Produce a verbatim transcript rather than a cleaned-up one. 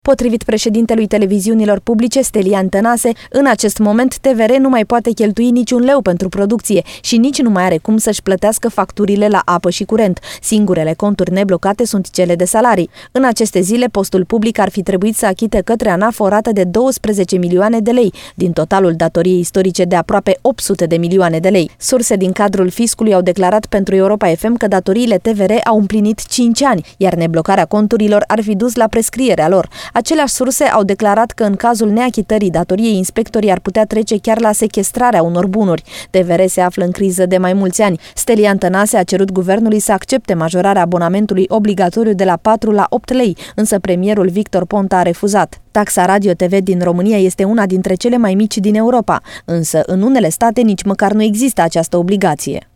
Potrivit președintelui televiziunilor publice, Stelian Tănase, în acest moment T V R nu mai poate cheltui niciun leu pentru producție și nici nu mai are cum să-și plătească facturile la apă și curent. Singurele conturi neblocate sunt cele de salarii. În aceste zile, postul public ar fi trebuit să achite către ANAF o rată de douăsprezece milioane de lei, din totalul datoriei istorice de aproape opt sute de milioane de lei. Surse din cadrul fiscului au declarat pentru Europa F M că datoriile T V R au împlinit cinci ani, iar neblocarea conturilor ar fi dus la prescrierea lor. Aceleași surse au declarat că în cazul neachitării datoriei, inspectorii ar putea trece chiar la sechestrarea unor bunuri. T V R se află în criză de mai mulți ani. Stelian Tănase a cerut guvernului să accepte majorarea abonamentului obligatoriu de la patru la opt lei, însă premierul Victor Ponta a refuzat. Taxa Radio T V din România este una dintre cele mai mici din Europa, însă în unele state nici măcar nu există această obligație.